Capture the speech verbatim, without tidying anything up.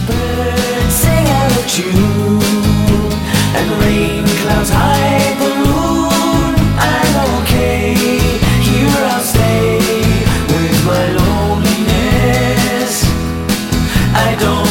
Birds sing out of tune, and rain clouds hide the moon. I'm okay, here I'll stay with my loneliness. I don't